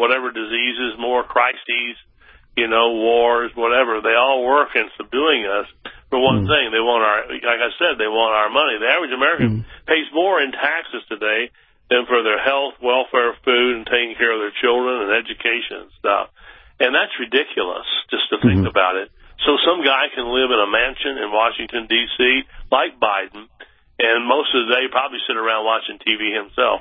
whatever diseases, more crises, you know, wars, whatever. They all work in subduing us for one mm. thing. They want our, like I said, they want our money. The average American mm. pays more in taxes today than for their health, welfare, food, and taking care of their children and education and stuff. And that's ridiculous just to think mm-hmm. about it. So some guy can live in a mansion in Washington, D C, like Biden, and most of the day probably sit around watching T V himself.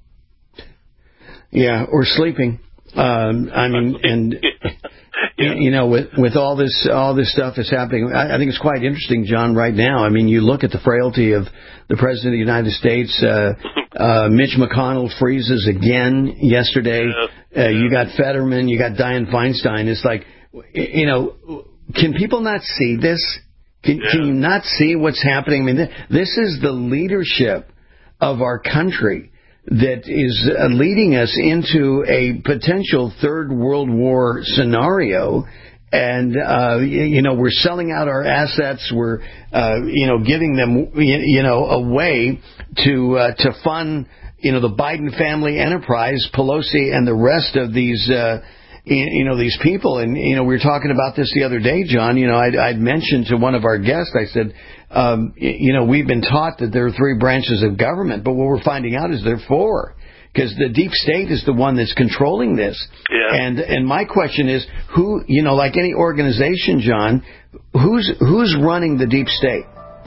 Yeah, or sleeping. Um, I mean, and yeah. you know, with with all this all this stuff that's happening, I, I think it's quite interesting, John. Right now, I mean, you look at the frailty of the President of the United States. Uh, uh, Mitch McConnell freezes again yesterday. Uh, you got Fetterman, you got Dianne Feinstein. It's like, you know, can people not see this? Can, yeah. can you not see what's happening? I mean, th- this is the leadership of our country that is uh, leading us into a potential third world war scenario. And, uh, you know, we're selling out our assets. We're, uh, you know, giving them, you know, away to, uh, to fund, you know, the Biden family enterprise, Pelosi and the rest of these, uh, you know, these people. And, you know, we were talking about this the other day, John. You know, I'd, I'd mentioned to one of our guests, I said, um, you know, we've been taught that there are three branches of government, but what we're finding out is there are four. Because the deep state is the one that's controlling this. Yeah. And and my question is, who, you know, like any organization, John, who's who's running the deep state?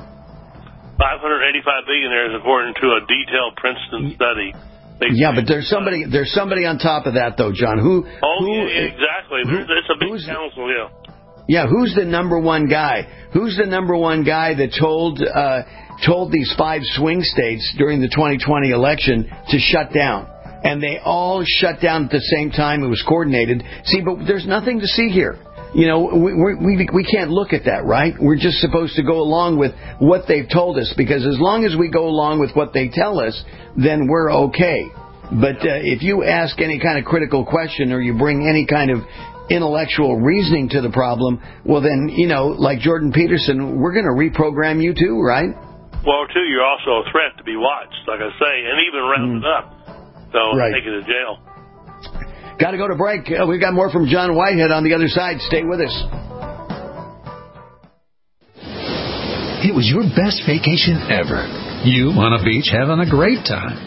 five hundred eighty-five billionaires, according to a detailed Princeton study. They yeah, but there's somebody there's somebody on top of that, though, John. Who? Oh, who, yeah, exactly. Who, it's a big council, yeah. Yeah, who's the number one guy? Who's the number one guy that told uh, told these five swing states during the twenty twenty election to shut down? And they all shut down at the same time. It was coordinated. See, but there's nothing to see here. You know, we we we can't look at that, right? We're just supposed to go along with what they've told us, because as long as we go along with what they tell us, then we're okay. But uh, if you ask any kind of critical question, or you bring any kind of intellectual reasoning to the problem, well then, you know, like Jordan Peterson, we're going to reprogram you too, right? Well, too, you're also a threat to be watched, like I say, and even rounded mm. up. So right. take you to jail. Got to go to break. Uh, we've got more from John Whitehead on the other side. Stay with us. It was your best vacation ever. You on a beach having a great time.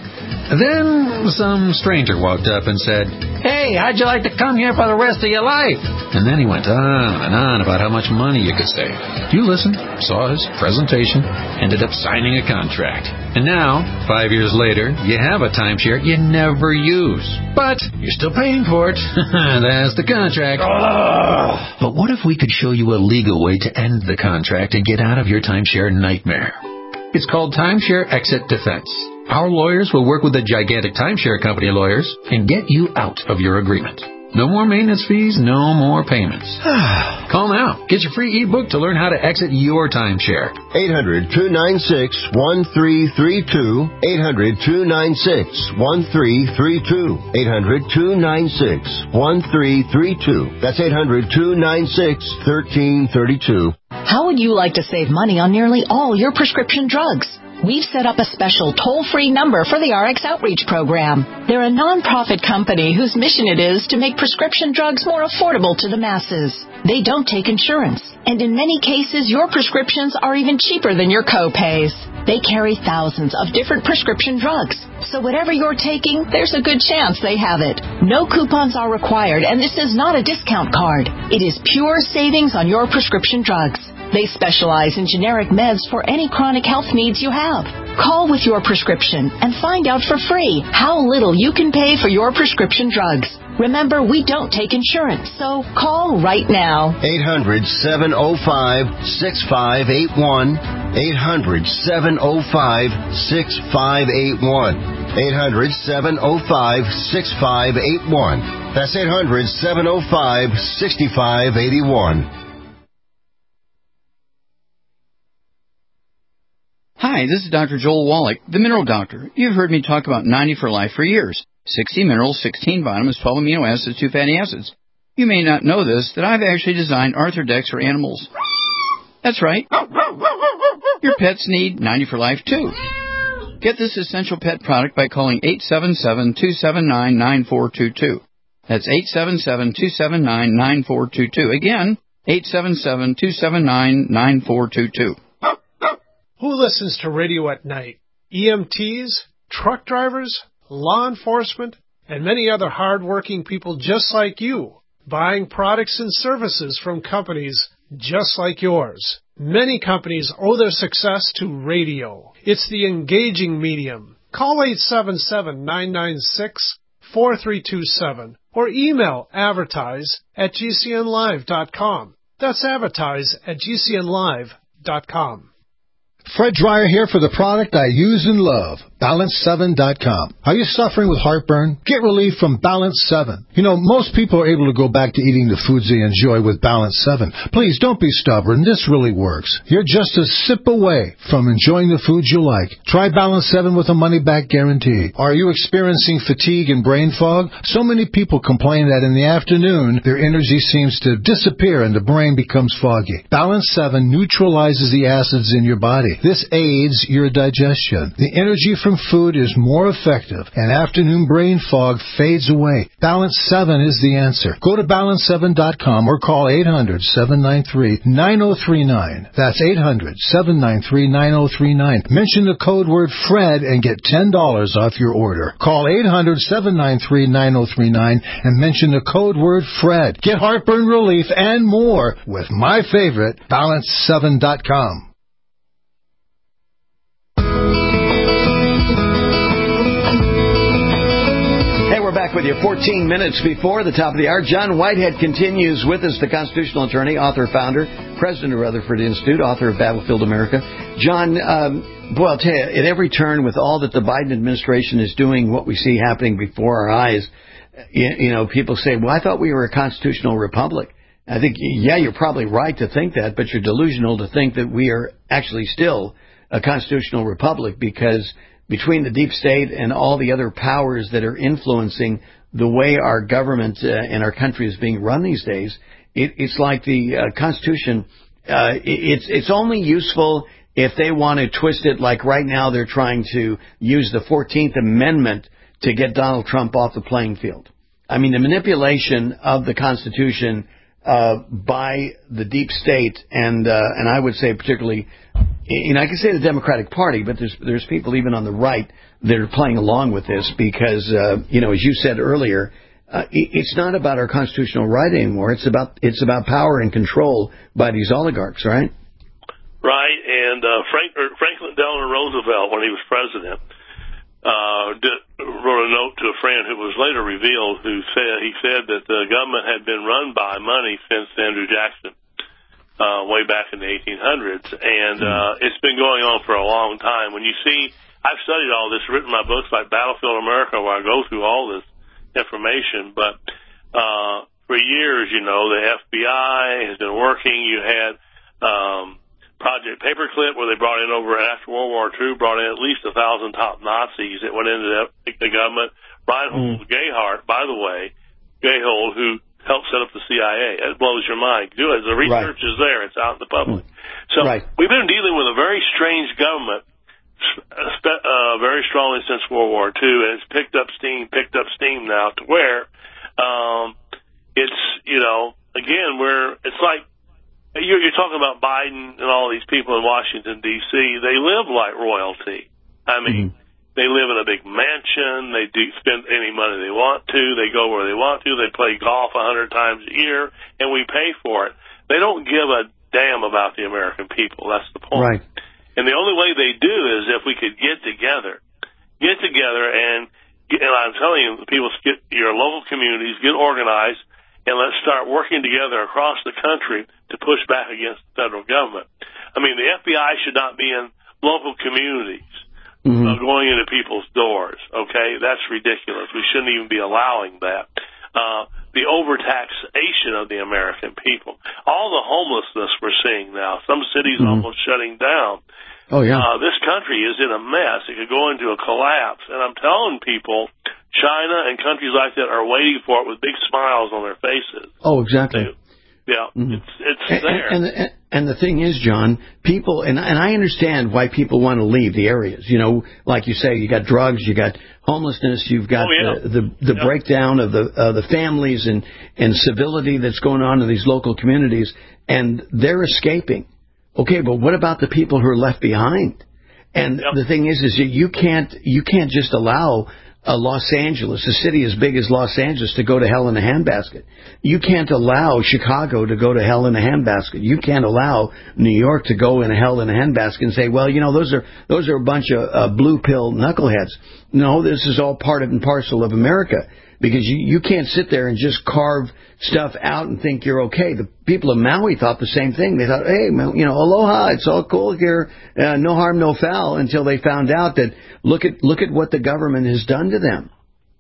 Then some stranger walked up and said, "Hey, how'd you like to come here for the rest of your life?" And then he went on and on about how much money you could save. You listened, saw his presentation, ended up signing a contract. And now, five years later, you have a timeshare you never use. But you're still paying for it. That's the contract. Oh. But what if we could show you a legal way to end the contract and get out of your timeshare nightmare? It's called Timeshare Exit Defense. Our lawyers will work with the gigantic timeshare company lawyers and get you out of your agreement. No more maintenance fees, no more payments. Call now. Get your free ebook to learn how to exit your timeshare. eight hundred, two nine six, one three three two. eight hundred, two nine six, one three three two. eight hundred, two nine six, one three three two. That's eight hundred, two nine six, one three three two. How would you like to save money on nearly all your prescription drugs? We've set up a special toll-free number for the R X Outreach Program. They're a non-profit company whose mission it is to make prescription drugs more affordable to the masses. They don't take insurance, and in many cases, your prescriptions are even cheaper than your co-pays. They carry thousands of different prescription drugs, so whatever you're taking, there's a good chance they have it. No coupons are required, and this is not a discount card. It is pure savings on your prescription drugs. They specialize in generic meds for any chronic health needs you have. Call with your prescription and find out for free how little you can pay for your prescription drugs. Remember, we don't take insurance, so call right now. eight hundred, seven oh five, six five eight one. eight hundred, seven oh five, six five eight one. eight hundred, seven oh five, six five eight one. That's eight hundred, seven oh five, six five eight one. Hi, this is Doctor Joel Wallach, the Mineral Doctor. You've heard me talk about ninety for Life for years. sixty minerals, sixteen vitamins, twelve amino acids, two fatty acids. You may not know this, that I've actually designed Arthrodex for animals. That's right. Your pets need ninety for Life, too. Get this essential pet product by calling eight seven seven, two seven nine, nine four two two. That's eight seven seven, two seven nine, nine four two two. Again, eight seven seven, two seven nine, nine four two two. Who listens to radio at night? E M Ts, truck drivers, law enforcement, and many other hard-working people just like you, buying products and services from companies just like yours. Many companies owe their success to radio. It's the engaging medium. Call eight seven seven, nine nine six, four three two seven or email advertise at g c n live dot com. That's advertise at g c n live dot com. Fred Dreyer here for the product I use and love, balance seven dot com. Are you suffering with heartburn? Get relief from Balance seven. You know, most people are able to go back to eating the foods they enjoy with Balance seven. Please don't be stubborn. This really works. You're just a sip away from enjoying the foods you like. Try Balance seven with a money-back guarantee. Are you experiencing fatigue and brain fog? So many people complain that in the afternoon, their energy seems to disappear and the brain becomes foggy. Balance seven neutralizes the acids in your body. This aids your digestion. The energy from food is more effective, and afternoon brain fog fades away. Balance seven is the answer. Go to balance seven dot com or call eight hundred, seven nine three, nine zero three nine. That's eight hundred, seven nine three, nine zero three nine. Mention the code word FRED and get ten dollars off your order. Call eight hundred, seven nine three, nine zero three nine and mention the code word FRED. Get heartburn relief and more with my favorite, balance seven dot com. We're back with you fourteen minutes before the top of the hour. John Whitehead continues with us, the constitutional attorney, author, founder, president of Rutherford Institute, author of Battlefield America. John, um, boy, I'll tell you, at every turn with all that the Biden administration is doing, what we see happening before our eyes, you, you know, people say, well, I thought we were a constitutional republic. I think, yeah, you're probably right to think that, but you're delusional to think that we are actually still a constitutional republic, because between the deep state and all the other powers that are influencing the way our government uh, and our country is being run these days, it, it's like the uh, Constitution, uh, it, it's, it's only useful if they want to twist it, like right now they're trying to use the fourteenth Amendment to get Donald Trump off the playing field. I mean, the manipulation of the Constitution uh, by the deep state, and uh, and I would say particularly, you know, I can say the Democratic Party, but there's there's people even on the right that are playing along with this because, uh, you know, as you said earlier, uh, it's not about our constitutional right anymore. It's about it's about power and control by these oligarchs, right? Right, and uh, Frank, or Franklin Delano Roosevelt, when he was president, uh, did, wrote a note to a friend who was later revealed, who said he said that the government had been run by money since Andrew Jackson. Uh, way back in the eighteen hundreds, and uh, it's been going on for a long time. When you see, I've studied all this, written my books like Battlefield America, where I go through all this information, but uh, for years, you know, the F B I has been working. You had um, Project Paperclip, where they brought in over, after World War Two, brought in at least a thousand top Nazis that went into the, the government. Reinhold mm. Gayhart, by the way, Gayhold, who helped set up the C I A. It blows your mind. Do it. The research right. is there. It's out in the public. So right. we've been dealing with a very strange government, uh, very strongly since World War Two, and it's picked up steam, picked up steam now to where um, it's, you know, again, we're, it's like, you're, you're talking about Biden and all these people in Washington, D C They live like royalty. I mean, mm-hmm. They live in a big mansion. They do spend any money they want to. They go where they want to. They play golf a hundred times a year, and we pay for it. They don't give a damn about the American people. That's the point. Right. And the only way they do is if we could get together, get together, and and I'm telling you, people, get your local communities, get organized, and let's start working together across the country to push back against the federal government. I mean, the F B I should not be in local communities. Mm-hmm. Uh, going into people's doors, okay? That's ridiculous. We shouldn't even be allowing that. Uh, the overtaxation of the American people. All the homelessness we're seeing now. Some cities mm-hmm. almost shutting down. Oh, yeah. Uh, this country is in a mess. It could go into a collapse. And I'm telling people, China and countries like that are waiting for it with big smiles on their faces. Oh, exactly. Yeah, Mm-hmm. it's it's and, there. And, and, and the thing is, John, people, and, and I understand why people want to leave the areas. You know, like you say, you got drugs, you got homelessness, you've got oh, yeah. the the, the yeah. breakdown of the uh, the families and, and civility that's going on in these local communities, and they're escaping. Okay, but what about the people who are left behind? And yep. the thing is, is that you can't you can't just allow Uh, Los Angeles, a city as big as Los Angeles, to go to hell in a handbasket. You can't allow Chicago to go to hell in a handbasket. You can't allow New York to go in a hell in a handbasket and say, well, you know, those are those are a bunch of uh, blue pill knuckleheads. No, this is all part of and parcel of America, because you, you can't sit there and just carve stuff out and think you're okay. The people of Maui thought the same thing. They thought, hey, you know, aloha, it's all cool here, uh, no harm, no foul, until they found out that look at look at what the government has done to them.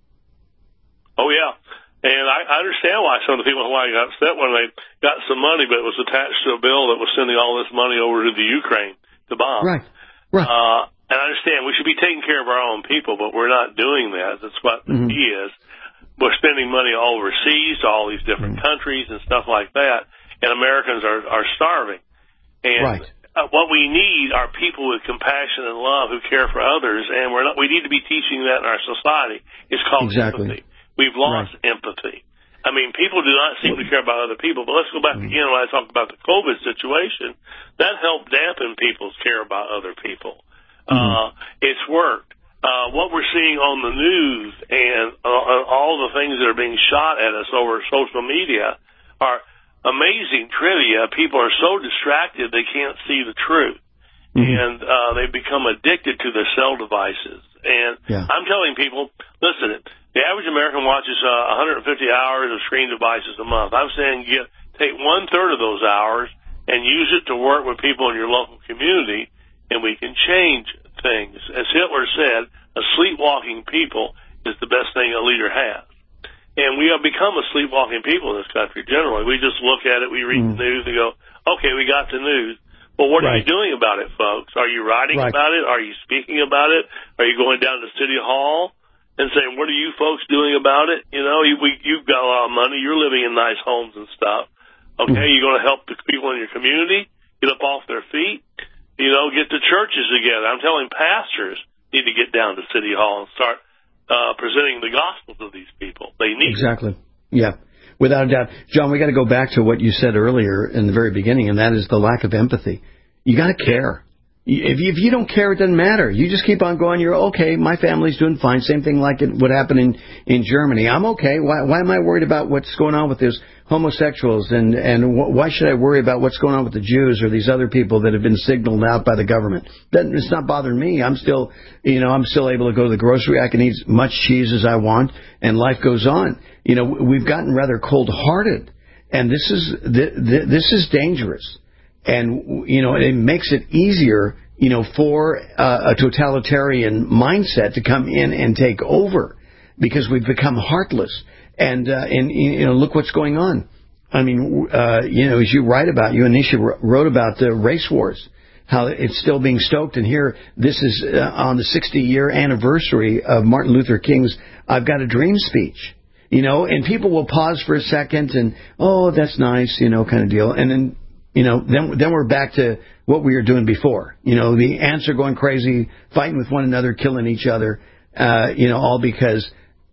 Oh, yeah. And I, I understand why some of the people in Hawaii got upset when they got some money, but it was attached to a bill that was sending all this money over to the Ukraine to bomb. Right, right. Uh, and I understand we should be taking care of our own people, but we're not doing that. That's what Mm-hmm. the key is. We're spending money all overseas to all these different mm-hmm. countries and stuff like that, and Americans are, are starving. And right. uh, what we need are people with compassion and love who care for others, and we're not, we need to be teaching that in our society. It's called exactly. empathy. We've lost right. empathy. I mean, people do not seem to care about other people, but let's go back mm-hmm. again when I talked about the COVID situation. That helped dampen people's care about other people. Mm-hmm. Uh, it's worked. Uh, what we're seeing on the news and uh, all the things that are being shot at us over social media are amazing trivia. People are so distracted they can't see the truth. Mm-hmm. And uh, they become addicted to their cell devices. And yeah. I'm telling people, listen, the average American watches uh, one hundred fifty hours of screen devices a month. I'm saying get, take one-third of those hours and use it to work with people in your local community, and we can change things. As Hitler said, a sleepwalking people is the best thing a leader has. And we have become a sleepwalking people in this country generally. We just look at it, we read mm. the news and go, okay, we got the news. Well, what right. are you doing about it, folks? Are you writing right. about it? Are you speaking about it? Are you going down to City Hall and saying, what are you folks doing about it? You know, you, we, you've got a lot of money. You're living in nice homes and stuff. Okay, mm. you're going to help the people in your community get up off their feet. You know, get the churches together. I'm telling pastors need to get down to City Hall and start uh, presenting the gospel to these people. They need exactly. It. Yeah, without a doubt. John, we got to go back to what you said earlier in the very beginning, and that is the lack of empathy. You got to care. If you, if you don't care, it doesn't matter. You just keep on going. You're okay. My family's doing fine. Same thing like it would happen in, in Germany. I'm okay. Why, why am I worried about what's going on with this homosexuals? And, and why should I worry about what's going on with the Jews or these other people that have been signaled out by the government? That, it's not bothering me. I'm still, you know, I'm still able to go to the grocery. I can eat as much cheese as I want, and life goes on. You know, we've gotten rather cold-hearted, and this is this is dangerous. And, you know, it makes it easier, you know, for uh, a totalitarian mindset to come in and take over, because we've become heartless. And, uh, and you know, look what's going on. I mean, uh, you know, as you write about, you and Nisha wrote about the race wars, how it's still being stoked. And here, this is uh, on the sixty-year anniversary of Martin Luther King's I've Got a Dream speech. You know, and people will pause for a second and, oh, that's nice, you know, kind of deal. And then, you know, then then we're back to what we were doing before. You know, the ants are going crazy, fighting with one another, killing each other, uh, you know, all because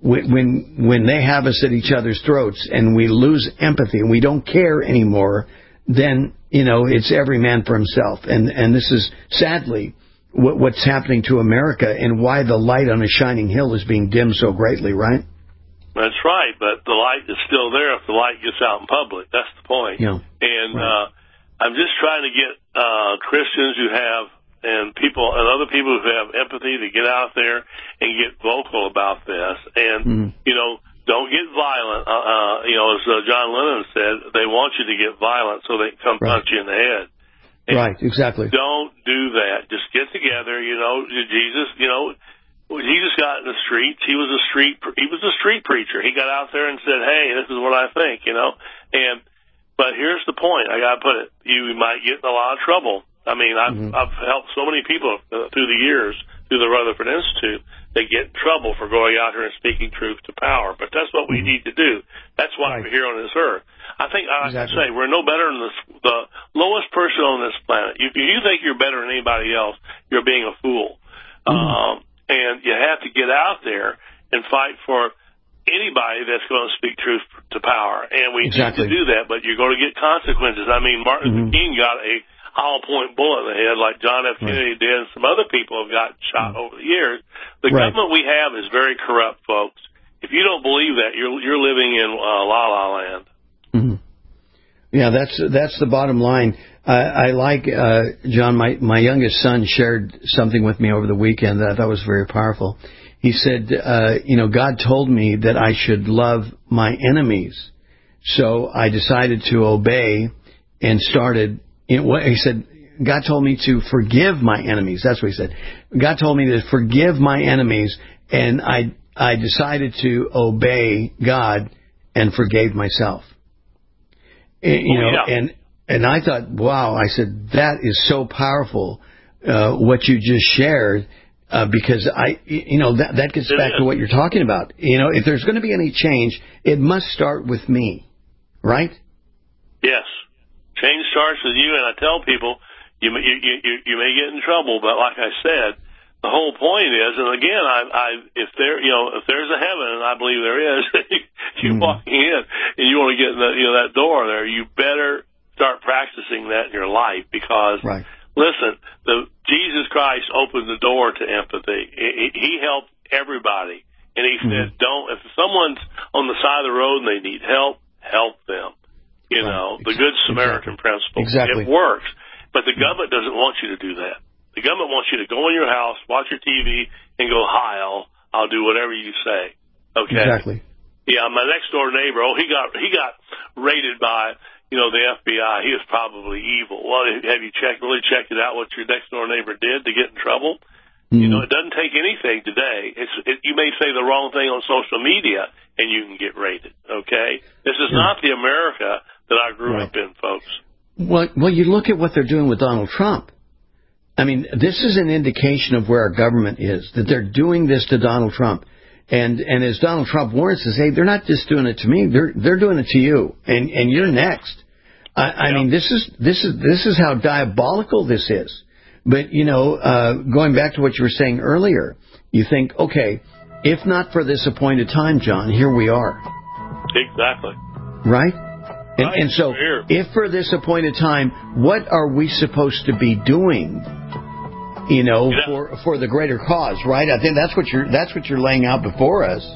when when they have us at each other's throats and we lose empathy and we don't care anymore, then, you know, it's every man for himself. And, and this is, sadly, what, what's happening to America and why the light on a shining hill is being dimmed so greatly, right? That's right, but the light is still there if the light gets out in public. That's the point. Yeah. And right. uh, I'm just trying to get uh, Christians who have, and people, and other people who have empathy to get out there and get vocal about this. And, mm-hmm. you know, don't get violent. Uh, uh, you know, as uh, John Lennon said, they want you to get violent so they can come right. punch you in the head. And right, exactly. Don't do that. Just get together, you know, Jesus, you know, Jesus got in the streets. He was a street, he was a street preacher. He got out there and said, hey, this is what I think, you know. And, but here's the point. I got to put it. You might get in a lot of trouble. I mean, I've, mm-hmm. I've helped so many people uh, through the years, through through the Rutherford Institute, they get in trouble for going out here and speaking truth to power. But that's what we mm-hmm. need to do. That's why right. we're here on this earth. I think I exactly. can say we're no better than the, the lowest person on this planet. If you think you're better than anybody else, you're being a fool. Mm-hmm. Um, and you have to get out there and fight for anybody that's going to speak truth to power. And we exactly. need to do that, but you're going to get consequences. I mean, Martin mm-hmm. Luther King got a hollow point bullet in the head like John F. Kennedy right. did, and some other people have gotten shot mm-hmm. over the years. The right. government we have is very corrupt, folks. If you don't believe that, you're you're living in uh, la-la land. Mm-hmm. Yeah, that's that's the bottom line. I, I like, uh, John, my, my youngest son shared something with me over the weekend that I thought was very powerful. He said, uh, you know, God told me that I should love my enemies. So I decided to obey and started, you know, he said, God told me to forgive my enemies. That's what he said. God told me to forgive my enemies, and I I decided to obey God and forgave myself. You know, oh, yeah. and and I thought, wow, I said, that is so powerful, uh, what you just shared, uh, because I, you know, that that gets back to what you're talking about. You know, if there's going to be any change, it must start with me, right? Yes, change starts with you, and I tell people, you may, you you, you may get in trouble, but like I said, the whole point is, and again, I, I if there, you know, if there's a heaven, and I believe there is, you mm-hmm. walk in and you want to get in the, you know, that door there, you better start practicing that in your life, because right. listen, the Jesus Christ opened the door to empathy. He, he helped everybody, and he mm-hmm. said, "Don't if someone's on the side of the road and they need help, help them." You right. know, the Good Samaritan exactly. principle. Exactly. It works, but the government doesn't want you to do that. The government wants you to go in your house, watch your T V, and go, "Hi, I'll, I'll do whatever you say." Okay. Exactly. Yeah, my next door neighbor. Oh, he got he got raided by you know the F B I. He was probably evil. Well, have you checked really checked it out what your next door neighbor did to get in trouble? Mm-hmm. You know, it doesn't take anything today. It's it, you may say the wrong thing on social media and you can get raided. Okay, this is yeah. not the America that I grew right. up in, folks. Well, well, you look at what they're doing with Donald Trump. I mean, this is an indication of where our government is, that they're doing this to Donald Trump. And and as Donald Trump warns us, hey, they're not just doing it to me, they're they're doing it to you, and and you're next. I, I yeah. mean, this is this is this is how diabolical this is. But you know, uh, going back to what you were saying earlier, you think, okay, if not for this appointed time, John, here we are. Exactly. Right. And, right. and so, if for this appointed time, what are we supposed to be doing? You know, yeah. for for the greater cause, right? I think that's what you're that's what you're laying out before us.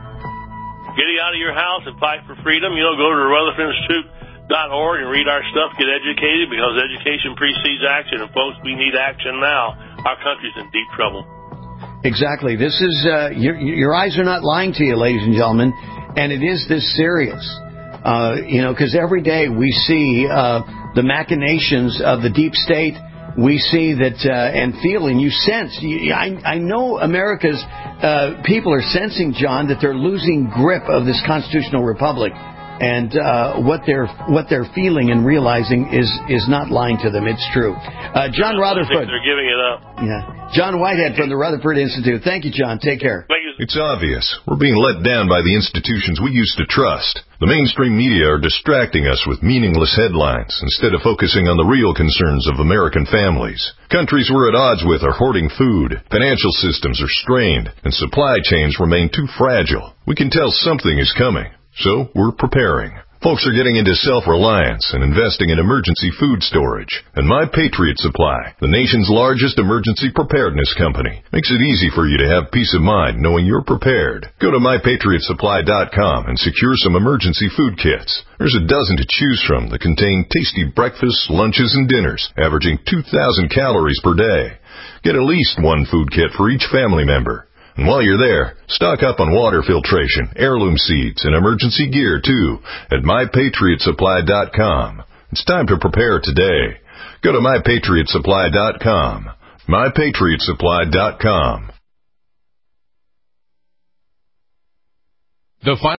Get out of your house and fight for freedom. You know, go to Rutherford Institute dot org and read our stuff. Get educated, because education precedes action. And folks, we need action now. Our country's in deep trouble. Exactly. This is uh, your your eyes are not lying to you, ladies and gentlemen, and it is this serious. Uh, you know, because every day we see uh, the machinations of the deep state. We see that uh, and feel, and you sense. You, I, I know America's uh, people are sensing, John, that they're losing grip of this constitutional republic, and uh, what they're what they're feeling and realizing is is not lying to them. It's true. Uh, John Rutherford. They're giving it up. Yeah, John Whitehead from the Rutherford Institute. Thank you, John. Take care. It's obvious we're being let down by the institutions we used to trust. The mainstream media are distracting us with meaningless headlines instead of focusing on the real concerns of American families. Countries we're at odds with are hoarding food, financial systems are strained, and supply chains remain too fragile. We can tell something is coming, so we're preparing. Folks are getting into self-reliance and investing in emergency food storage. And My Patriot Supply, the nation's largest emergency preparedness company, makes it easy for you to have peace of mind knowing you're prepared. Go to my patriot supply dot com and secure some emergency food kits. There's a dozen to choose from that contain tasty breakfasts, lunches, and dinners, averaging two thousand calories per day. Get at least one food kit for each family member. And while you're there, stock up on water filtration, heirloom seeds, and emergency gear, too, at my patriot supply dot com. It's time to prepare today. Go to my patriot supply dot com. my patriot supply dot com. The